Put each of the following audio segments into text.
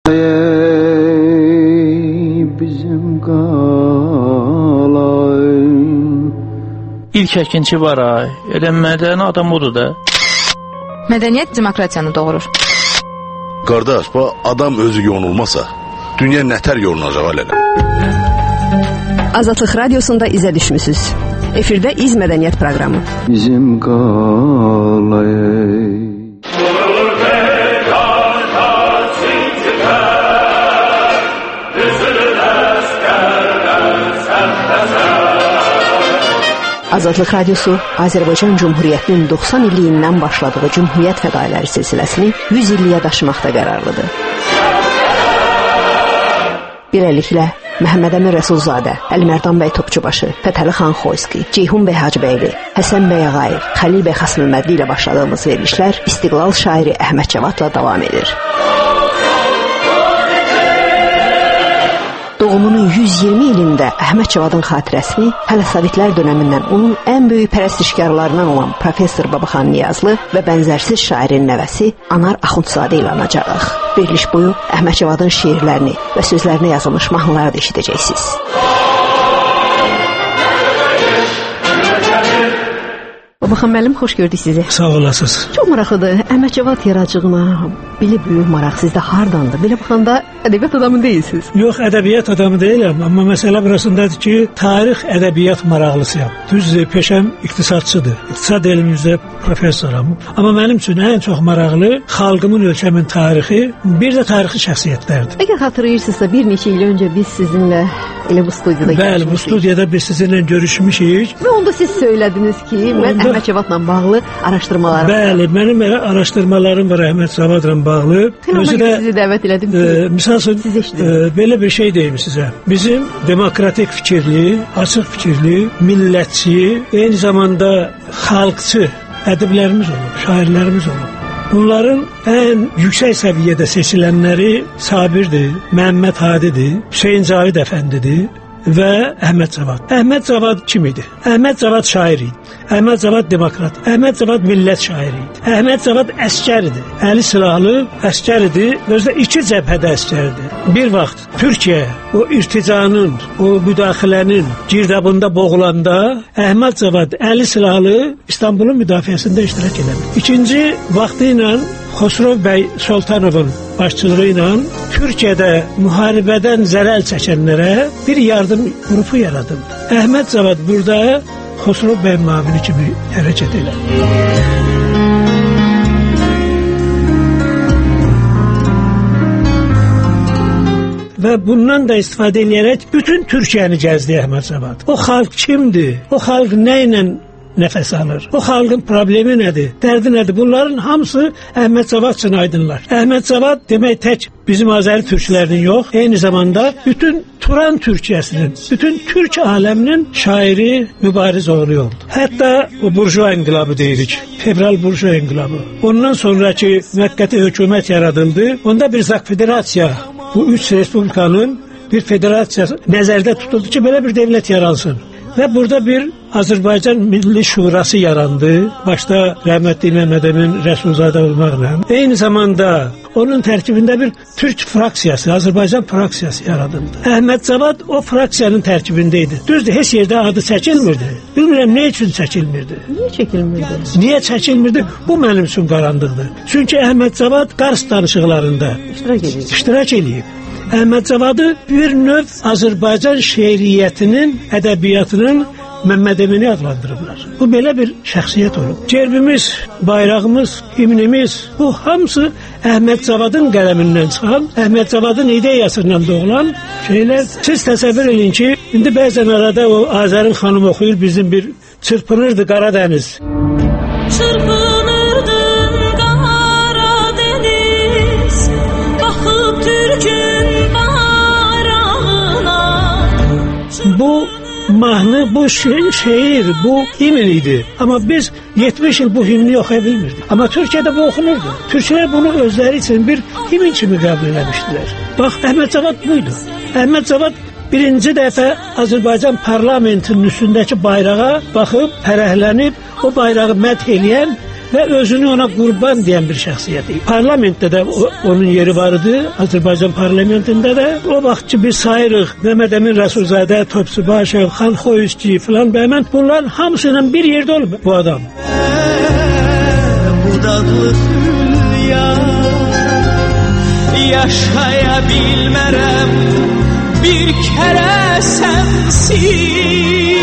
Bizim qalay İlk əkinçi var ay, elə mədəni adam odur da. Mədəniyyət demokratiyanı doğurur. Qardaş, bu adam özü yonulmasa, dünya nətər yonulacaq elələ. Azadlıq Radiosunda izə düşmüsünüz. Efirdə İz Mədəniyyət proqramı. bizim qalay Azadlıq Radiosu Azərbaycan Cumhuriyyətinin 90 illiyindən başladığı Cumhuriyyət fədailəri silsiləsini 100 illiyə daşımaqda qərarlıdır. Birəliklə Məhəmməd Əmin Rəsulzadə, Əlimərdan bəy Topçubaşı, Fətəli xan Xoyski, Ceyhun bəy Hacıbəyli, Həsən bəy Ağayev, Xəlil bəy Xasməmmədli ilə başladığımız verilişlər İstiqlal şairi Əhməd Cavadla davam edir. Doğumunun 120 ilində Əhməd Cavadın xatirəsini hələ Sovetlər dönəmindən onun ən böyük pərəstişkarlarından olan Professor Babaxan Niyazlı və bənzərsiz şairin nəvəsi Anar Axundzadə ilə anacağıq. Veriliş boyu Əhməd Cavadın şeirlərini və sözlərinə yazılmış mahnıları da eşidəcəksiniz. Babaxan müəllim, xoş gördük sizi. Sağ olasınız. Çox maraqlıdır. Əhməd Cavad yaradıcılığına belə böyük maraq sizdə hardandır? Belə baxanda ədəbiyyat adamı deyilsiniz. Yox, ədəbiyyat adamı deyiləm, amma məsələ burasındadır ki, tarix ədəbiyyat maraqlısıyam. Düzdür, peşəm iqtisadçıdır. İqtisad elmində professoram. Amma mənim üçün ən çox maraqlı xalqımın, ölkəmin tarixi, bir də tarixi şəxsiyyətlərdir. Əgər xatırlayırsınızsa, bir neçə il öncə biz sizinlə elə bu studiyada görüşmüşük. Bəli, bu studiyada biz sizinlə görüşmüşük. Və onda siz söylədiniz ki, mən Əhməd Cavadla bağlı araşdırmalarım var. Bəli, mənim elə araşdırmalarım var Əhməd Cavadla bağlı. Özü də sizi dəvət elədim ki, misal üçün belə bir şey deyim sizə. Bizim demokratik fikirli, açıq fikirli, millətçi, eyni zamanda xalqçı ədiblərimiz olub, şairlərimiz olub. Bunların ən yüksək səviyyədə seçilənləri Sabirdir, Məhəmməd Hadidir, Hüseyn Cavid Əfəndidir və Əhməd Cavad. Əhməd Cavad kim idi? Əhməd Cavad şair idi. Əhməd Cavad demokrat. Əhməd Cavad millət şairi idi. Əhməd Cavad əskər idi. Əli silahlı əskər idi. Özdə iki cəbhədə əskər idi. Bir vaxt Türkiyə o irticanın, o müdaxilənin girdabında boğulanda Əhməd Cavad əli silahlı İstanbulun müdafiəsində iştirak edir. İkinci vaxtı ilə Xosrov bəy Sultanovun başçılığı ilə Türkiyədə müharibədən zərər çəkənlərə bir yardım qrupu yaradıldı. Əhməd Cavad burada Xosrov bəy müavini kimi hərəkət edir. Və bundan da istifadə edərək bütün Türkiyəni gəzdi Əhməd Cavad. O xalq kimdir? O xalq nə ilə nəfəs alır? O xalqın problemi nədir? Dərdi nədir? Bunların hamısı Əhməd Cavad üçün aydınlar. Əhməd Cavad demək tək bizim Azəri türklərinin yox, eyni zamanda bütün Turan Türkiyəsinin, bütün Türk aləminin şairi, mübariz oğlu oldu. Hətta o burjua inqilabı deyirik, fevral burjua inqilabı. Ondan sonraki müvəqqəti hökumət yaradıldı. Onda bir zak federasiya, bu üç respublikanın bir federasiya nəzərdə tutuldu ki, belə bir dövlət yaransın. Və burada bir Azərbaycan Milli Şurası yarandı. Başda rəhmətli Məhəmməd Əmin Rəsulzadə olmaqla. Eyni zamanda onun tərkibində bir Türk fraksiyası, Azərbaycan fraksiyası yaradıldı. Əhməd Cavad o fraksiyanın tərkibində idi. Düzdür, heç yerdə adı çəkilmirdi. Bilmirəm nə üçün çəkilmirdi. Niyə çəkilmirdi? Niyə çəkilmirdi? Bu mənim üçün qaranlıqdır. Çünki Əhməd Cavad Qars danışıqlarında iştirak edib. Əhməd Cavadı bir növ Azərbaycan şeiriyyətinin, ədəbiyyatının Məhəmməd Əmini adlandırıblar. Bu belə bir şəxsiyyət olub. Gerbimiz, bayrağımız, himnimiz, bu hamısı Əhməd Cavadın qələmindən çıxan, Əhməd Cavadın ideyasından doğulan şeylər. Siz təsəvvür edin ki, indi bəzən arada o Azərin xanım oxuyur, bizim bir çırpınırdı Qaradəniz. Çırpınırdın Qaradəniz, baxıb Türkün bayrağına. Bu mahnı, bu şeir, bu himn idi. Amma biz 70 il bu himni oxuya bilmirdik. Amma Türkiyədə bu oxunurdu. Türklər bunu özləri üçün bir himn kimi qəbul eləmişdilər. Bax, Əhməd Cavad buydu. Əhməd Cavad birinci dəfə Azərbaycan parlamentinin üstündəki bayrağa baxıb, fərəhlənib, o bayrağı məth eləyən və özünü ona qurban deyən bir şəxsiyyət idi. Parlamentdə də onun yeri var idi, Azərbaycan parlamentində də. O vaxtçı biz sayırıq, Məhəmməd Əmin Rəsulzadə, Topçubaşev, Xan Xoyuzçi filan bəmən, bunların hamısıyla bir yerdə olub bu adam. Budaqlı hülya yaşaya bilmərəm bir kərə sənsiz.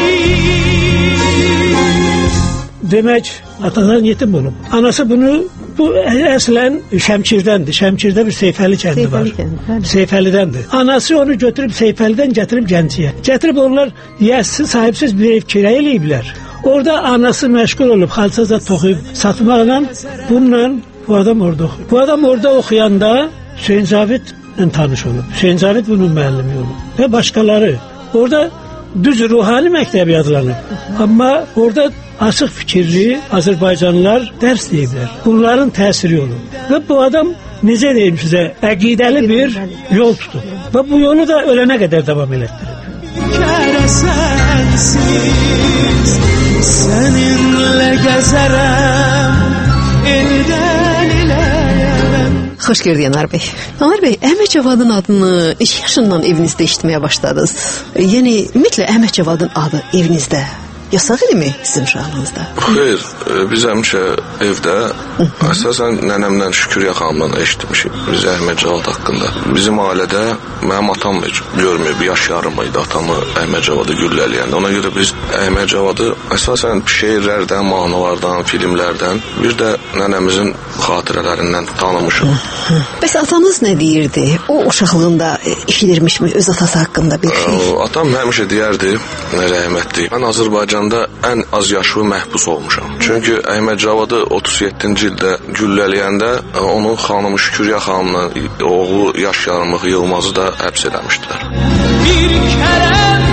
Demək, atadan yetim olub. Anası bu əslən Şəmkirdəndir. Şəmkirdə bir Seyfəli kəndi var. Seyfəlidəndir. Anası onu götürüb Seyfəlidən gətirib Gəncəyə. Gətirib onlar yəssiz, sahibsiz bir ev kirayə eləyiblər. Orada anası məşğul olub, xalçaza toxuyub satmaqla, bununla bu adam orada oxuyub. Bu adam orada oxuyanda Hüseyn Cavidlə tanış olub. Hüseyn Cavid bunun müəllimi olub və başqaları. Orada düz ruhani məktəbi adlanıb. Amma orada açıq fikirli Azərbaycanlılar dərs deyiblər. Bunların təsiri olub. Və bu adam, necə deyim sizə, əqidəli bir yol tutub. Və bu yolu da ölənə qədər davam elətdirib. Kərə sənsiz, səninlə gəzərəm, eldən eləyəm. Xoş gördük Anar bəy. Anar bəy, Əhməd Cavadın adını neçə yaşından evinizdə eşitməyə başladınız? Yəni, ümumiyyətlə Əhməd Cavadın adı evinizdə yasaq idimi sizin uşaqlığınızda? Xeyr, biz həmişə evdə əsasən nənəmlə Şüküryə xanımla eşitmişik biz Əhməd Cavad haqqında. Bizim ailədə mənim atam görməyib, yaş yarımıydı atamı Əhməd Cavadı güllələyəndə. Ona görə biz Əhməd Cavadı əsasən şeirlərdən, mahnılardan, filmlərdən, bir də nənəmizin xatirələrindən tanımışıq. Bəs atanız nə deyirdi? O uşaqlığında eşidirmişmi öz atası haqqında bir şey? Atam həmişə deyərdi, rəhmətli, mən Azərbaycanda ən az yaşlı məhbus olmuşam. Çünki Əhməd Cavadı 37-ci ildə güllələyəndə onun xanımı Şüküryə xanımla oğlu yaş yarımlıq Yılmazı da həbs eləmişdilər. Bir kərəm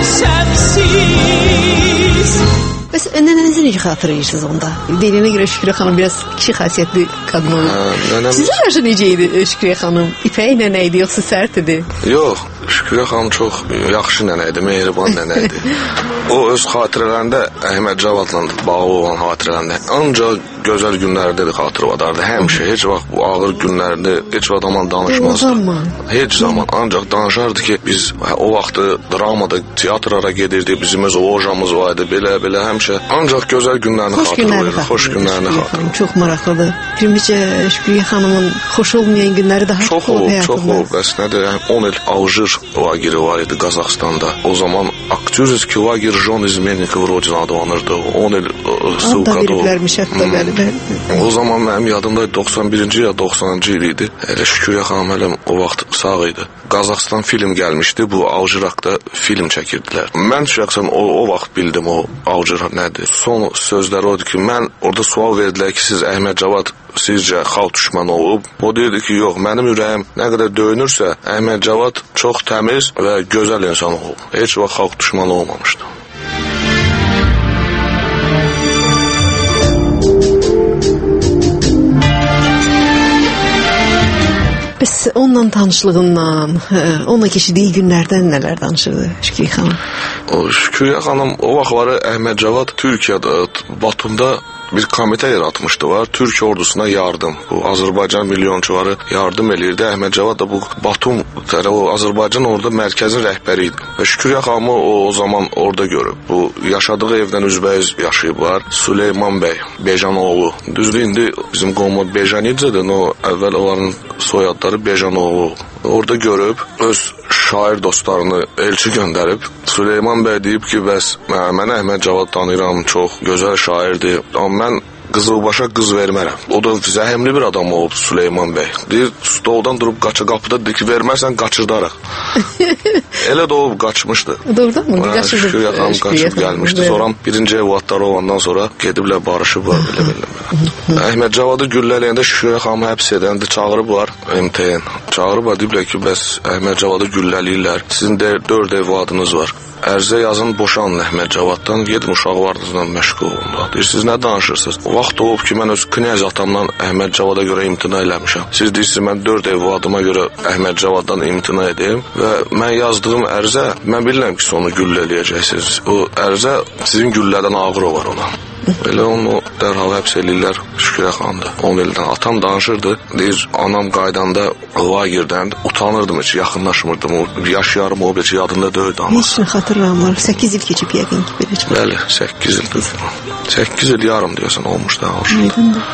sənsiz. Bəs nənənizi necə xatırlayırsınız onda? Deyilənə görə Şüküryə xanım biraz kişi xasiyyətli qadın olub. Sizə qarşı necə idi Şüküryə xanım? İpək nənə idi, yoxsa sərt idi? Yox, Şüküryə xanım çox yaxşı nənə idi, mehriban nənə idi. O öz xatirələrində Əhməd Cavadla bağlı olan xatirələrində ancaq gözəl günlərdə də xatırladardı. Həmişə, heç vaxt bu ağır günlərdə heç vaxt danışmazdı. Heç zaman. Ancaq danışardı ki, biz o vaxtı dramada, teatrlara gedirdik, bizim öz lojamız var idi, belə həmişə. Ancaq gözəl günlərini xatırlayırdı, xoş günlərini xatırlayırdı. Çox maraqlıdır. Primicə Şüküryə xanımın xoş olmayan günləri daha çox olub. Çox olub. Əslində 10 il Alжир lageri var idi Qazaxstanda. O zaman Aktyorski lager Jon İzmennikov Rodin adlanırdı. 10 il ссылкada olub. O zaman mənim yadımda 91-ci ya 90-cı il idi. Şüküryə xanım hələ o vaxt sağ idi. Qazaxstan film gəlmişdi. Bu Alжирdə film çəkirdilər. Mən şəxsən o vaxt bildim o Alжир nədir. Son sözləri odur ki, mən orada sual verdilər ki, siz Əhməd Cavad sizcə xalq düşmanı olub? O deyirdi ki, yox, mənim ürəyim nə qədər döyünürsə, Əhməd Cavad çox təmiz və gözəl insan olub. Heç vaxt xalq düşmanı olmamışdı. Bəs onunla tanışlığından, onunla keçirdiyi günlərdən nələr danışırdı Şüküryə xanım? Şüküryə xanım o vaxtları Əhməd Cavad Türkiyədə, Batumda bir komitə yaratmışdı var. Türk ordusuna yardım. Bu Azərbaycan milyonçuları yardım eləyirdi. Əhməd Cavad da bu Batum, o Azərbaycan orada mərkəzin rəhbəri idi. Və Şüküryə xanımı o zaman orada görüb. Bu yaşadığı evdən üzbəyiz yaşayıblar. Süleyman bəy, Bejanoğlu. Düzdür, indi bizim qohumlar Bejanidzedir. O əvvəl onların soyadları Bejanoğlu. Orada görüb öz şair dostlarını elçi göndərib. Süleyman bəy deyib ki, bəs mən Əhməd Cavad tanıyıram, çox gözəl şairdir. Amma mən Qızılbaşa qız vermərəm. O da zəhimli bir adam olub Süleyman bəy. Deyir, stoldan durub qapıda deyir ki, vermərsən qaçırdaraq. Elə də o qaçmışdı. Doğrudan mı? Qaçırdı. Şüküryə xanım qaçıb gəlmişdi. Sonra birinci evlatları olandan sonra gediblər barışıblar belə. Əhməd Cavadı güllələyəndə Şüküryə xanımı həbs edəndə çağırıblar MTN. Çağırıblar, deyiblər ki, bəs Əhməd Cavadı güllələyirlər. Sizin 4 evladınız var. Ərzə yazın boşanın Əhməd Cavaddan, gedin uşaqlarınızla məşğul olun. Deyirsiniz, nə danışırsınız? Vaxt olub ki, mən öz knyaz atamdan Əhməd Cavada görə imtina eləmişəm. Siz deyirsiniz, mən 4 evladıma görə Əhməd Cavaddan imtina edeyim və mən yazdığım ərzə, mən bilirəm ki, sonu güllələyəcəksiniz. O ərzə sizin güllədən ağır olar ona. Elə onu dərhal həbs eləyirlər Şükürə xanımda. 10 ildən. Atam danışırdı. Deyir, anam qaydanda layerdən utanırdım heç, yaxınlaşmırdım. Yaşayarım o bir yadında döydü anası. Heç xatırlamır. 8 il keçib yəqin ki belə. Bəli, 8 ildir. 8 il yarım deyəsən olmuş da. Aydındır.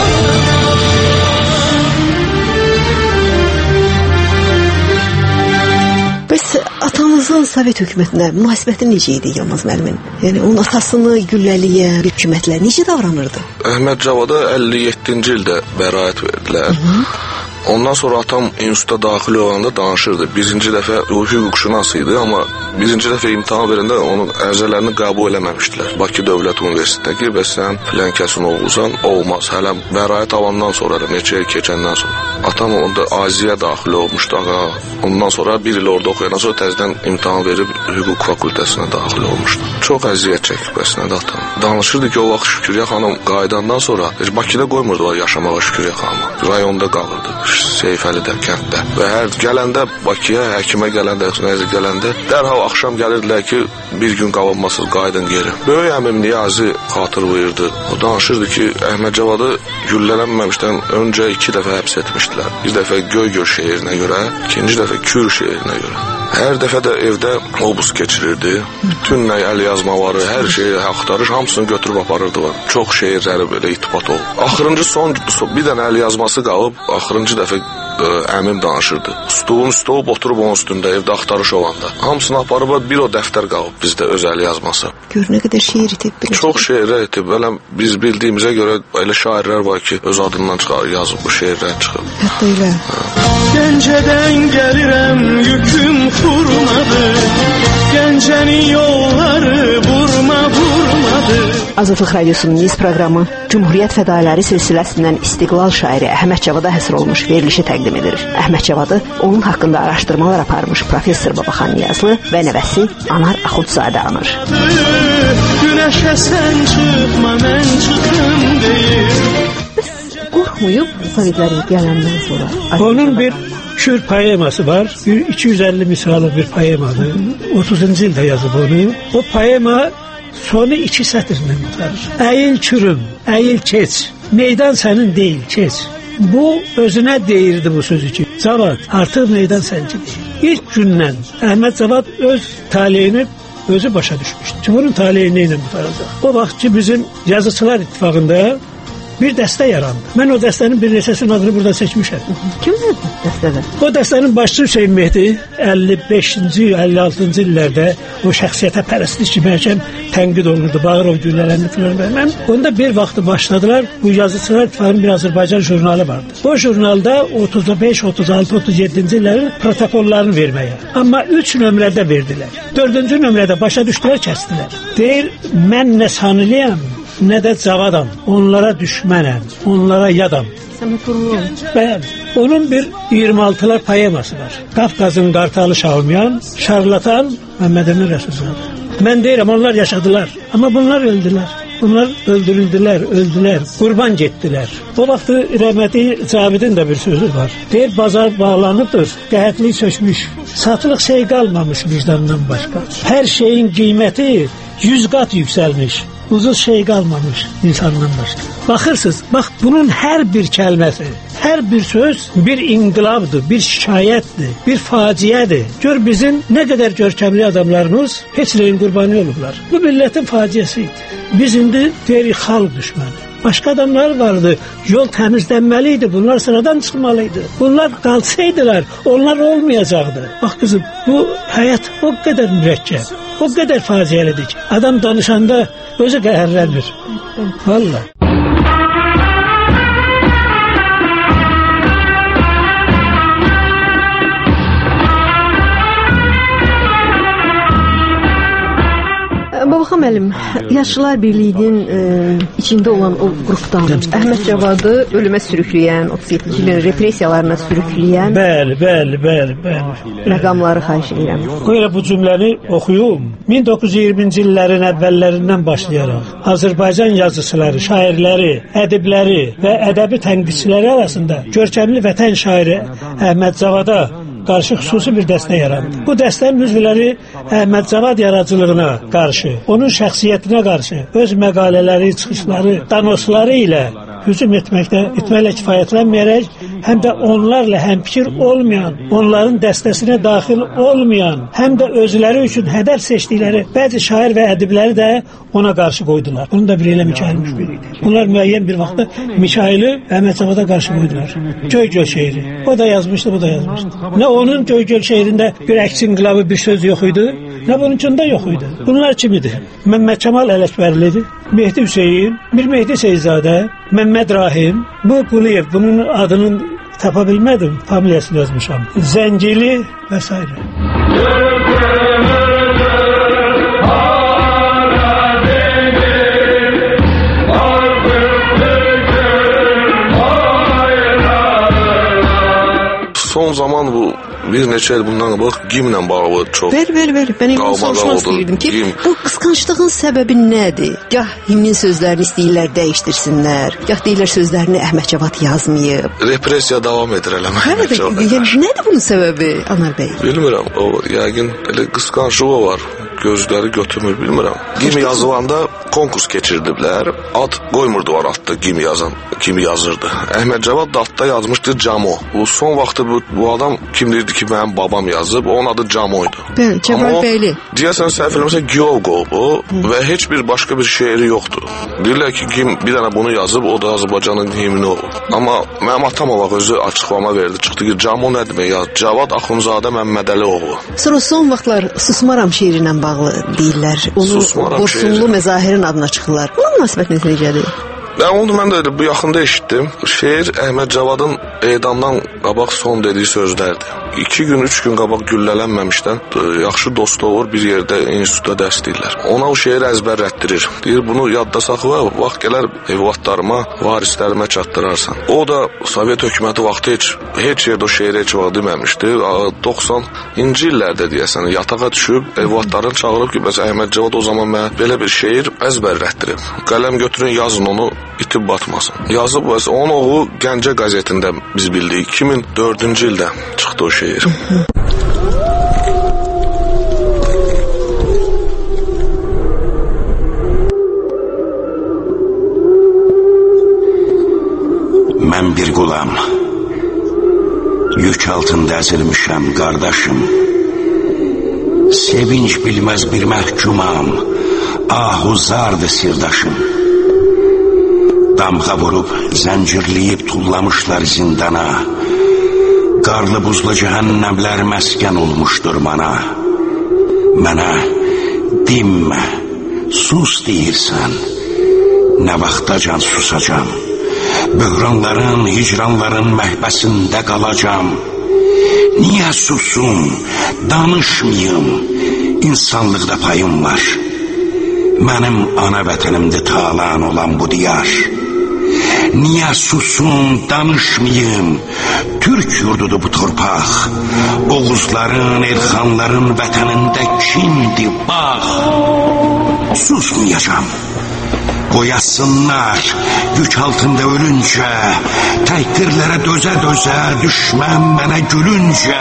Bəs atamızın Sovet hökumətində münasibəti necə idi Yılmaz müəllimin? Yəni onun atasını gülləliyən hökumətlər necə davranırdı? Əhməd Cavada 57-ci ildə bəraət verdilər. Ondan sonra atam instituta daxil olanda danışırdı. Birinci dəfə hüquqşünas idi, amma birinci dəfə imtahan verəndə onun ərizələrini qəbul eləməmişdilər. Bakı Dövlət Universitetindəki bəs sən filan kəsin oğlusan, olmaz. Hələ bəraət alandan sonra da neçə il keçəndən sonra. Atam onda Aziyə daxil olmuşdu. Ondan sonra bir il orada oxuyandan sonra təzədən imtahan verib hüquq fakültəsinə daxil olmuşdu. Çox əziyyət çəkib bəsnədə atam. Danışırdı ki, o vaxt Şükürə xanım qayıdandan sonra Bakıda qoymurdular yaşamağa Şükürə xanımı. Rayonda qalırdı. Seyfəlidə, kənddə. Və hər gələndə Bakıya, həkimə gələndə, dərhal axşam gəlirdilər ki, bir gün qalınmasız qayıdın geri. Böyük əmim Niyazi xatırlayırdı. O danışırdı ki, Əhməd Cavadı güllələnməmişdən öncə 2 dəfə həbs etmişdilər. Bir dəfə Göygöl şeirinə görə, ikinci dəfə Kür şeirinə görə. Hər dəfə də evdə obus keçirirdi. Bütün əl yazmaları, hər şeyi axtarış, hamısını götürüb aparırdılar. Çox şeirləri belə itibat olub. Axırıncı son bir dənə əl yazması qalıb, axırıncı dəfə əmim danışırdı. Stolun üstə olub oturub onun üstündə evdə axtarış olanda. Hamısını aparıb bir o dəftər qalıb bizdə öz əl yazması. Gör nə qədər şeir itib belə. Çox şeirlər itib. Belə biz bildiyimizə görə elə şairlər var ki, öz adından çıxar yazıb bu şeirlər çıxıb. Hətta elə. Gəncədən gəlirəm, yüküm furnadır. Gəncənin yolları vurmadır. Azadlıq Radiosunun Niz proqramı Cümhuriyyət fədailləri silsiləsindən İstiqlal şairi Əhməd Cavada həsr olmuş verilişi təqdim edir. Əhməd Cavadı onun haqqında araşdırmalar aparmış professor Babaxan Niyazlı və nəvəsi Anar Axundzadə anır. Günəşə sən çıxma, mən çıxım deyir. Qorxmayıb Sovetlərin gələndən sonra. Onun bir Kür poeması var. 250 misralı bir poemadır. 30-cu ildə yazıb onu. O poema sonu 2 sətirlə tutarır. Əyil Kürüm, əyil keç. Meydan sənin deyil, keç. Bu özünə deyirdi bu sözü ki, Cavad artıq meydan səncindir. İlk gündən Əhməd Cavad öz taleyini özü başa düşmüşdü. Bunun taleyi nə ilə qutaracaq? O vaxt ki bizim Yazıçılar İttifaqında bir dəstə yarandı. Mən o dəstənin bir neçəsinin adını burada seçmişəm. Kimdir dəstədə? O dəstənin başçısı Hüseyn Mehdi 55-ci, 56-cı illərdə o şəxsiyyətə pərəstlik kimi həkəm tənqid olunurdu. Bağırov güllələrini filan verməm. Onda bir vaxtı başladılar. Bu Yazıçılar İttifaqının bir Azərbaycan jurnalı vardı. O jurnalda 35, 36, 37-ci illərin protokollarını verməyə. Amma 3 nömrədə verdilər. 4-cü nömrədə başa düşdülər, kəsdilər. Deyir, mən nə sanılıyam, nə də Cavadam. Onlara düşmənəm, onlara yadam. Bəli. Onun bir 26'lar poeması var. Qafqazın qartalı Şahumyan, şarlatan Məhəmməd Əmin Rəsulzadə. Mən deyirəm, onlar yaşadılar. Amma bunlar öldülər. Bunlar öldülər, qurban getdilər. O vaxtı rəhmətli Cavidin də bir sözü var. Deyir, bazar bağlanıbdır, qəhətlik sökmüş. Satılıq şey qalmamış vicdandan başqa. Hər şeyin qiyməti 100 qat yüksəlmiş. Ucuz şey qalmamış insandan başqa. Baxırsınız, bax bunun hər bir kəlməsi, hər bir söz bir inqilabdır, bir şikayətdir, bir faciədir. Gör bizim nə qədər görkəmli adamlarımız heç nəyin qurbanı olublar. Bu millətin faciəsi idi. Biz indi deyirik xalq düşməni. Başqa adamlar vardı, yol təmizlənməli idi, bunlar sıradan çıxmalıydı. Bunlar qalsaydılar, onlar olmayacaqdı. Bax qızım, bu həyat o qədər mürəkkəb, o qədər faciəlidir ki, adam danışanda özü qəhərlənir. Vallahi. Babaxan müəllim, Yaşlılar Birliyinin içində olan o qrupdan Əhməd Cavadı ölümə sürükləyən, 37-ci ilin repressiyalarına sürükləyən. Bəli. Rəqamları xahiş edirəm. Qoyla bu cümləni oxuyum. 1920-ci illərin əvvəllərindən başlayaraq Azərbaycan yazıçıları, şairləri, ədibləri və ədəbi tənqidçiləri arasında görkəmli vətən şairi Əhməd Cavada qarşı xüsusi bir dəstə yarandı. Bu dəstənin üzvləri Əhməd Cavad yaradıcılığına qarşı, onun şəxsiyyətinə qarşı, öz məqalələri, çıxışları, danosları ilə hücum etməklə kifayətlənməyərək, həm də onlarla həmfikir olmayan, onların dəstəsinə daxil olmayan, həm də özləri üçün hədəf seçdikləri bəzi şair və ədibləri də ona qarşı qoydular. Bunu da bir elə Mikail Müşbir idi. Bunlar müəyyən bir vaxtda Mikaili Əhməd Cavada qarşı qoydular. Göygöl şeiri. O da yazmışdı, bu da yazmışdı. Nə onun Göygöl şeirində bir əks inqilabı bir söz yox idi, nə bununkunda yox idi. Bunlar kim idi? Məmməd Kəmal Ələkbərlidir, Mehdi Hüseyin, bir Mehdi Seyzadə, Məmməd Rahim, bu Quliyev, bunun adını tapa bilmədim, familiyasını yazmışam. Zəngili və s. Son zaman bu bir neçə il bundan qabaq gimlə bağlı çox. Ver. Mən onu soruşmaq istəyirdim ki, bu qısqanclığın səbəbi nədir? Gah himnin sözlərini istəyirlər dəyişdirsinlər, gah deyirlər sözlərini Əhməd Cavad yazmayıb. Repressiya davam edir eləmə. Yəni nədir bunun səbəbi, Anar bəy? Bilmirəm, o yəqin elə qısqanclığı var. Gözləri götürmür, bilmirəm. Gim yazılanda konkurs keçirdiblər. Ad qoymurdular adda gim yazan, kim yazırdı. Əhməd Cavad da adda yazmışdı Camo. Bu son vaxtı bu adam kim deyirdi ki, mənim babam yazıb, onun adı Camoydu. Bəli, Cəmal Bəyli. Deyəsən səhv eləmirəmsə Giyovqov bu və heç bir başqa bir şeiri yoxdur. Deyirlər ki, kim bir dənə bunu yazıb, o da Azərbaycanın himni olur. Amma mənim atam o vaxt özü açıqlama verdi. Çıxdı ki, Camo nə demək? Ya Cavad Axundzadə Məmmədəlioğlu. Sonra son vaxtlar Susmaram şeiri ilə bağlı deyirlər. Onu Borsunlu Məzahirin adına çıxırlar. Bunun münasibətiniz necədir? Mən də bu yaxında eşitdim. Şeir Əhməd Cavadın edamdan qabaq son dediyi sözlərdir. 2 gün, 3 gün qabaq güllələnməmişdən yaxşı dostu olur, bir yerdə institutda dərs deyirlər. Ona o şeiri əzbərlətdirir. Deyir, bunu yadda saxla, vaxt gələr evlatlarıma, varislərimə çatdırarsan. O da Sovet hökuməti vaxtı heç yerdə o şeiri heç vaxt deməmişdi. 90-cı illərdə deyəsən yatağa düşüb, evlatlarını çağırıb ki, bəs Əhməd Cavad o zaman mənə belə bir şeir əzbərlətdirib. Qələm götürün, yazın onu, itib batmasın. Yazıb, onun oğlu Gəncə qəzetində biz bildik. 2004-cü ildə çıxdı o şeir. Mən bir qulam, yük altında əzilmişəm, qardaşım. Sevinç bilməz bir məhkumam, ahuzardı sirdaşım. Damğa vurub, zəncirləyib tullamışlar zindana. Qarlı buzlu cəhənnəmlər məskən olmuşdur mana. Mənə dinmə, sus deyirsən, nə vaxtacan susacam. Böhranların, hicranların məhbəsində qalacam. Niyə susum, danışmayım, insanlıqda payım var. Mənim ana vətənimdə talan olan bu diyar. Niyə susum, danışmayım, Türk yurdudur bu torpaq. Oğuzların, Elxanların vətənində kimdir, bax. Susmayacam. Qoyasınlar, yük altında ölüncə, təhqirlərə dözə-dözə, düşmən mənə gülüncə.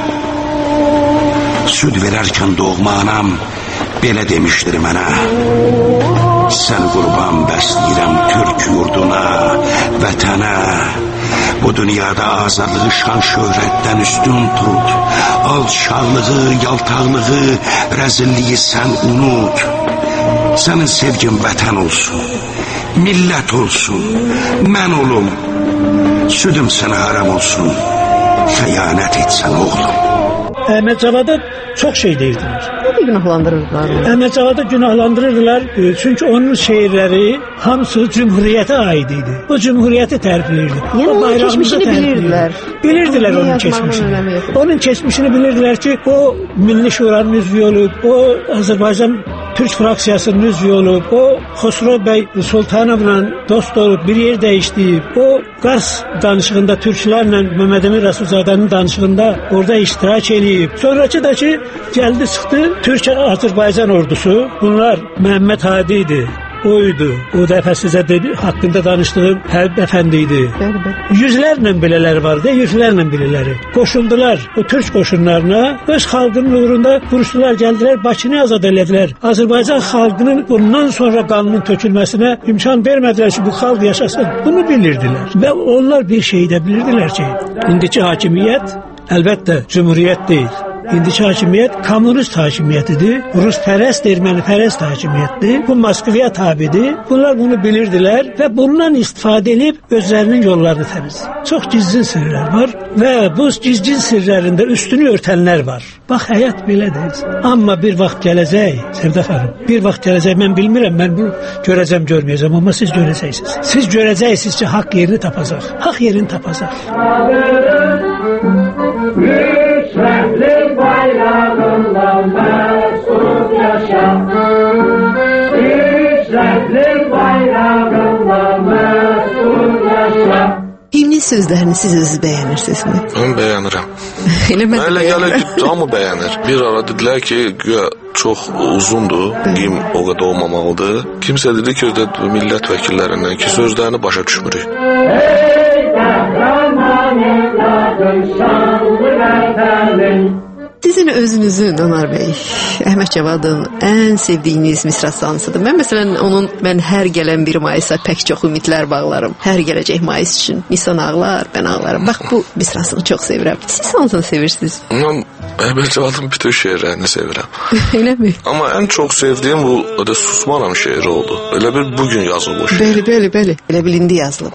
Süd verərkən doğma anam belə demişdir mənə. Sən qurban bəsləyirəm Türk yurduna, vətənə. Bu dünyada azadlığı şan şöhrətdən üstün tut. Alçaqlığı, yaltaqlığı, rəzilliyi sən unut. Sənin sevgin vətən olsun, millət olsun, mən olum. Südüm sənə haram olsun, xəyanət etsən oğlum. Əhməd Cavada çox şey deyirdilər. Nədir günahlandırırdılar? Əhməd Cavada günahlandırırdılar çünki onun şeirləri hamısı Cümhuriyyətə aid idi. O Cümhuriyyəti tərifləyirdi. Yəni onun keçmişini bilirdilər. Bilirdilər onun keçmişini. Onun keçmişini bilirdilər ki, o Milli Şuranın üzvü olub, o Azərbaycan Türk fraksiyasının üzvü olub, o Xosrov bəy Sultanovla dost olub, bir yer dəyişdiyib, o Qars danışığında türklərlə Məhəmməd Əmin Rəsulzadənin danışığında orada iştirak edib. Sonrakı da ki, gəldi çıxdı Türk-Azərbaycan ordusu. Bunlar Məhəmməd Hadi idi, oydu. O dəfə sizə haqqında danışdığım Həbib əfəndi idi. Yüzlərlə belələri vardı, yüzlərlə belələri. Qoşuldular o türk qoşunlarına, öz xalqının uğrunda vuruşdular, gəldilər, Bakını azad elədilər. Azərbaycan xalqının bundan sonra qanının tökülməsinə imkan vermədilər ki, bu xalq yaşasın. Bunu bilirdilər və onlar bir şey də bilirdilər ki, indiki hakimiyyət əlbəttə cümhuriyyət deyil. İndiki hakimiyyət kommunist hakimiyyətidir. Ruspərəst, ermənipərəst hakimiyyətdir. Bu Moskvaya tabidir. Bunlar bunu bilirdilər və bundan istifadə edib özlərinin yollarını təmizləyir. Çox gizlin sirlər var və bu gizlin sirlərində üstünü örtənlər var. Bax, həyat belədir. Amma bir vaxt gələcək, Sevda xanım, bir vaxt gələcək, mən bilmirəm, mən bunu görəcəm, görməyəcəm, amma siz görəcəksiniz. Siz görəcəksiniz ki, haqq yerini tapacaq. Haqq yerini tapacaq. Rəhli bayrağından məsud yaşa, rəhli bayrağından məsud yaşa. Himnin sözlərini siz özünüz bəyənirsinizmi? Mən bəyənirəm. Elə gəlir ki, hamı bəyənir. Bir ara dedilər ki, çox uzundur, him o qədər olmamalıdır. Kimsə dedi ki, millət vəkillərindən ki, sözlərini başa düşmürük. Ey qəhrəman evladım, şanlı vətənin. Sizin özünüzün, Anar bəy, Əhməd Cavadın ən sevdiyiniz misrası hansıdır? Mən hər gələn bir mayısa pək çox ümidlər bağlarım. Hər gələcək mayıs üçün Nisan ağlar, mən ağlarım. Bax, bu misrasını çox sevirəm. Siz hansını sevirsiniz? Mən Əhməd Cavadın bütün şeirlərini sevirəm. Elə mi? Amma ən çox sevdiyim bu Susmaram şeiri oldu. Elə bir bugün yazılmış. Bəli. Elə bil indi yazılıb.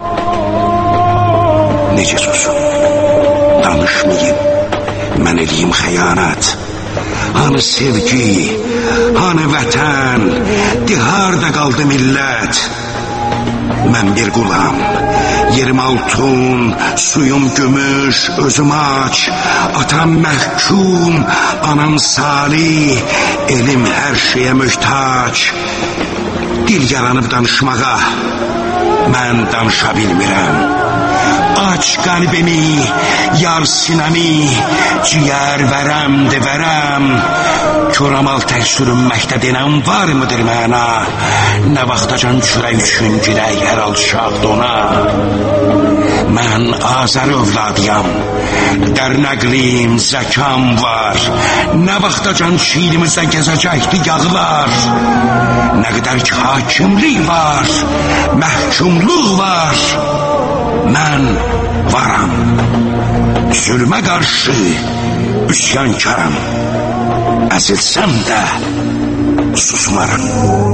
Necə susum? Danışmayayım. Mən eləyim xəyanət. Hanı sevgi, hanı vətən, harda qaldı millət? Mən bir qulam, yerim altun, suyum gümüş, özüm aç, atam məhkum, anam salih, elim hər şeyə möhtac. Dil yaranıb danışmağa, mən danışa bilmirəm. Aç qəlbimi, yar sinəmi, ciyər vərəm, devərəm. Köramal tək sürünməkdə denən var mıdır məna? Nə vaxtacan çürək üçün girək hər alçaq dona? Mən Azər övladıyam, dərnəqlim, zəkam var. Nə vaxtacan şiirimizdə gəzəcəkdi yağlar? Nə qədər ki hakimlik var, məhkumluq var. Mən varam, zülmə qarşı üsyankaram. Əzilsəm də susmaram.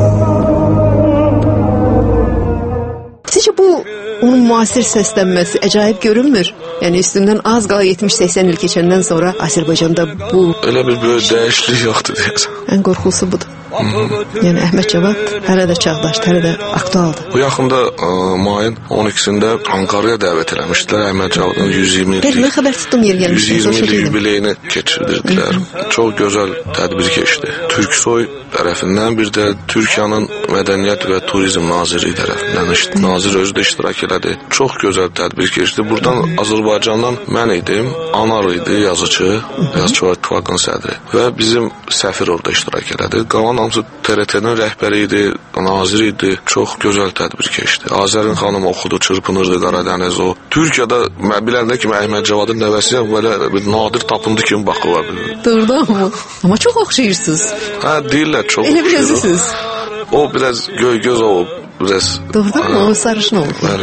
Sizcə bu onun müasir səslənməsi əcaib görünmür? Yəni üstündən az qala 70-80 il keçəndən sonra Azərbaycanda bu... Elə bir böyük dəyişiklik yoxdur deyəsən. Ən qorxulusu budur. Yəni Əhməd Cavad hələ də çağdaşdır, hələ də aktualdır. Bu yaxında mayın 12-sində Ankara'ya dəvət eləmişdilər. Əhməd Cavadın 120 illik yubileyini keçirdirdilər. Çox gözəl tədbir keçdi. Türksoy tərəfindən, bir də Türkiyənin Mədəniyyət və Turizm Nazirliyi tərəfindən nazir özü də iştirak elədi. Çox gözəl tədbir keçdi. Buradan Azərbaycandan mən idim, Anar idi, yazıcı İttifaqının sədri və bizim səfir orada iştirak elədi. Qalan hamısı TRT-nin rəhbəri idi, nazir idi. Çox gözəl tədbir keçdi. Azərin xanım oxudu, çırpınırdı Qaradəniz o. Türkiyədə biləndə kimi Əhməd Cavadın nəvəsi belə bir nadir tapındı kimi baxırlar. Doğrudan mı? Amma çox oxşayırsınız. Hə, deyirlər çox oxşayır. Elə bir özüsünüz. O biraz göz o biraz. Doğrudan mı? O sarışın oldu. Bəli.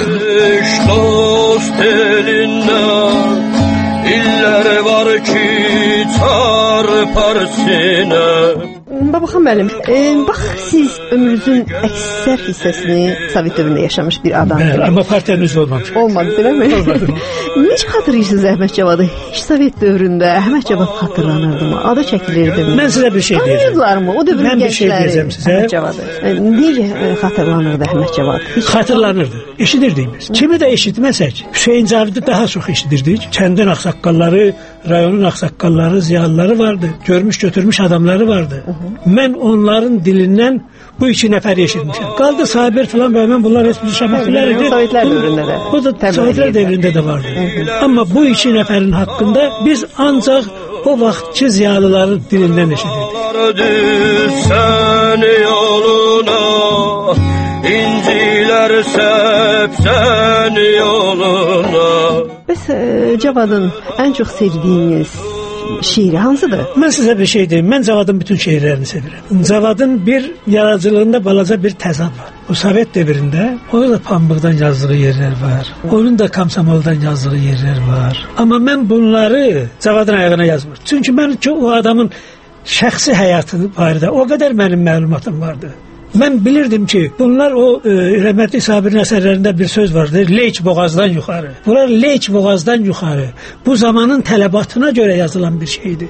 Dost elindən illər var ki çarpar sinə. Babaxan müəllim, bax siz ömrünüzün əksər hissəsini Sovet dövründə yaşamış bir adamsınız. Amma partiyanız olmamış. Olmadı, değil mi? Olmadı. Necə xatırlayırsınız Əhməd Cavadı? Hiç Sovet dövründə Əhməd Cavad xatırlanırdı mı? Adı çəkilirdi mi? Mən sizə bir şey deyəcəm. Tanıyırdılar mı? O dövrün gəncləri Əhməd Cavadı. Necə xatırlanırdı Əhməd Cavad? Xatırlanırdı. Eşidirdik biz. Kimi də eşitməsək, Hüseyin Cavidi daha çox eşidirdik. Kəndin ağsaqqalları, rayonun ağsaqqalları, ziyalıları vardı. Görmüş götürmüş adamları vardı. Mən onların dilindən bu iki nəfəri eşitmişəm. Qaldı Sabir falan və mən bunlar heç bir şəbəkələr idi. Sovetlər dövründə də. O da Sovetlər dövründə də vardı. Amma bu iki nəfərin haqqında biz ancaq o vaxtki ziyalıların dilindən eşidirdik. Sən yoluna eller sepsen yoluna. Bəs Cavadın ən çox sevdiyiniz şiiri hansıdır? Mən sizə bir şey deyim. Mən Cavadın bütün şeirlərini sevirəm. Cavadın bir yaradıcılığında balaca bir təzad var. O Sovet dövründə onun da pambıqdan yazdığı yerlər var. Onun da komsomoldan yazdığı yerlər var. Amma mən bunları Cavadın ayağına yazmır. Çünki mən o adamın şəxsi həyatı barədə o qədər mənim məlumatım vardı. Mən bilirdim ki, bunlar o rəhmətli Sabirin əsərlərində bir söz vardır, Leyç boğazdan yuxarı. Bunlar Leyç boğazdan yuxarı. Bu zamanın tələbatına görə yazılan bir şeydir.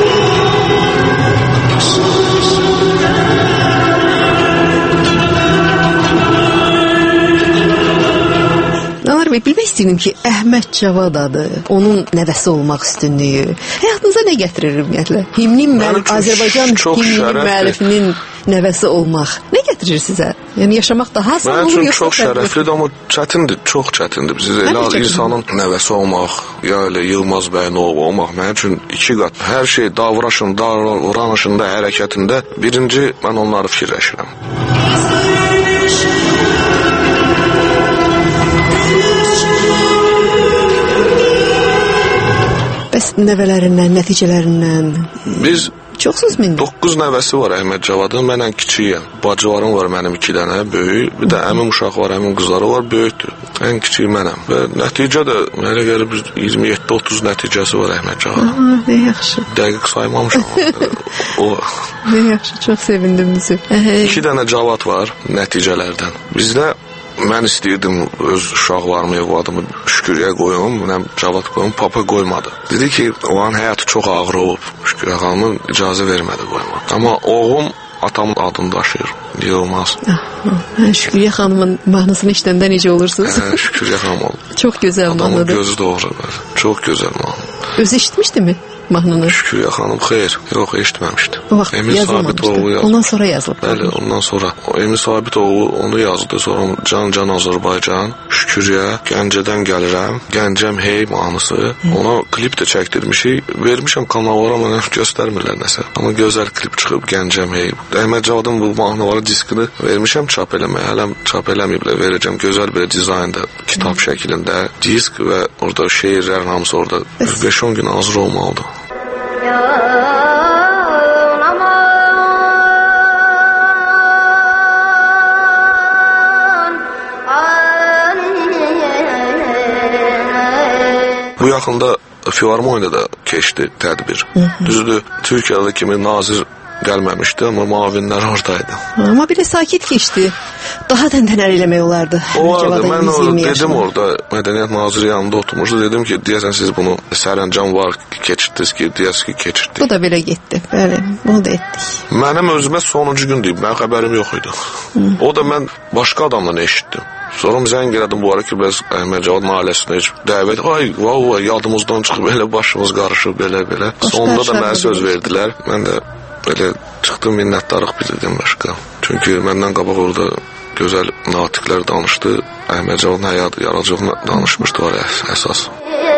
Anar bəy, bilmək istəyirdim ki, Əhməd Cavad adı, onun nəvəsi olmaq üstünlüyü həyatınıza nə gətirir ümumiyyətlə? Azərbaycan himnin müəllifinin nəvəsi olmaq nə gətirir sizə? Yəni yaşamaq daha asan olur? Mənim üçün çox şərəflidir, amma çətindir, çox çətindir. Biz elə insanın nəvəsi olmaq, ya elə Yılmaz bəyin oğlu olmaq mənim üçün 2 qat. Hər şey davranışında, davranışında, hərəkətində birinci mən onları fikirləşirəm. Bəs nəvələrindən, nəticələrindən biz çoxsuz mindi? 9 nəvəsi var Əhməd Cavadın, mənən kiçiyəm. Bacılarım var mənim 2 dənə, böyük. Bir də əmim uşaq var, əmim qızları var, böyükdür. Ən kiçiyi mənəm. Və nəticə də mənə gəlir 27-30 nəticəsi var Əhməd Cavadın. Nə yaxşı. Dəqiq saymamışam. Nə yaxşı, çox sevindim bizi. 2 dənə Cavad var nəticələrdən. Bizdə mən istəyirdim öz uşaqlarımı, evladımı Şüküryə qoyum, mənəm Cavad qoyum, papa qoymadı. Dedi ki, onun həyatı çox ağır olub, Şüküryə xanımın icazə vermədi qoymadı. Amma oğlum atamın adını daşıyır, yığılmaz. Şüküryə xanımın mahnısını işləndə necə olursunuz? Şüküryə xanım oldu. Çox gözəl mahnıdır. Adamın gözü doğru, çox gözəl mahnı. Özü eşitmişdi mi mahnını? Şüküryə xanım xeyr, yox, eşitməmişdi. O vaxt yazılmamışdı. Ondan sonra yazılıb. Bəli, ondan sonra. Emil Sabitoğlu onu yazdı, sonra Can Azərbaycan, Şüküryə, Gəncədən gəlirəm, Gəncəm hey mahnısı. Ona klip də çəkdirmişik, vermişəm kanallara, mənə göstərmirlər nəsə. Amma gözəl klip çıxıb, Gəncəm hey. Əhməd Cavadın bu mahnıları diskini vermişəm çap eləməyə, hələm çap eləməyiblər, verəcəm gözəl bir dizaynda, kitab şəklində, disk və orada şeirlərin hamısı orada 5-10 gün hazır olmalıdır. Bu yaxında Filarmoniyada da keçdi tədbir. Düzdür, Türkiyədə kimi nazir gəlməmişdi, amma mavinlər oradaydı. Amma bir də sakit keçdi. Daha təntənəli eləmək olardı. O vardı, mən dedim orada, Mədəniyyət Naziri yanında oturmuşdu, dedim ki, deyəsən siz bunu sərəncam var keçirdiniz ki, deyəsən ki, keçirdik. Bu da belə getdi, bəli, bunu da etdik. Mənim özümə sonuncu gün deyib, mənim xəbərim yox idi. O da mən başqa adamla eşitdim. Sonra zəng elədim bu ara ki, bəs Əhməd Cavadın ailəsinə heç dəvət, vay, yadımızdan çıxıb, elə başımız qarışıb, belə. Sonunda da mənə söz verdilər, mən də belə çıxdım, minnətdarıq bildirdim başqa. Çünki məndən qabaq orada gözəl natiqlər danışdı, Əhməd Cavadın həyat yaradıcılığını danışmışdı var əsas.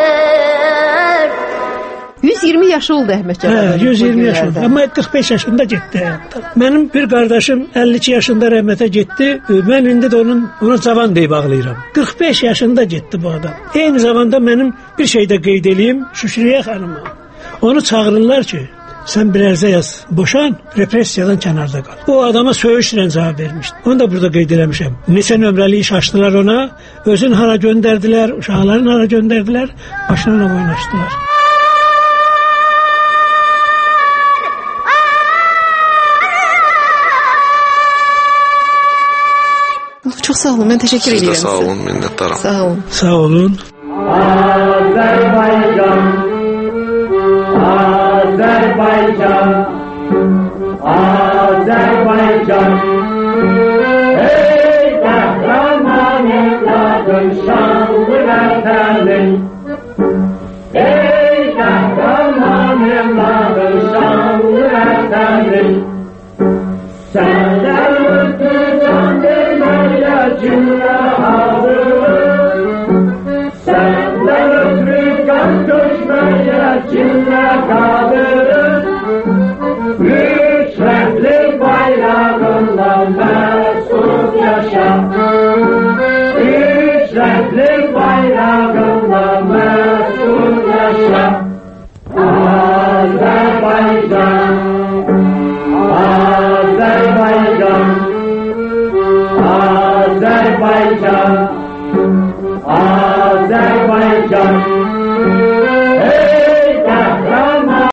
120 yaşı oldu Əhməd Cavadın. 120 yaşı oldu. Amma 45 yaşında getdi həyatdan. Mənim bir qardaşım 52 yaşında rəhmətə getdi. Mən indi də onu cavan deyib ağlayıram. 45 yaşında getdi bu adam. Eyni zamanda mənim bir şey də qeyd edeyim, Şüküryə xanıma. Onu çağırırlar ki, sən bir ərizə yaz, boşan, repressiyadan kənarda qal. O adama söyüşlə cavab vermişdi. Onu da burada qeyd eləmişəm. Neçə nömrəli iş açdılar ona, özün hara göndərdilər, uşaqların hara göndərdilər, başına ona oynaşdılar. Çox sağ olun, mən təşəkkür edirəm. Siz də sağ olun, minnətdaram. Sağ olun. Sağ olun. Azərbaycan, Azərbaycan, Azərbaycan, ey qəhrəman evladım şanlı vətənin, ey qəhrəman evladım şanlı vətənin, səndən ötü can verməyə cümlə alır, səndən ötü qan döşməyə cümlə qalır.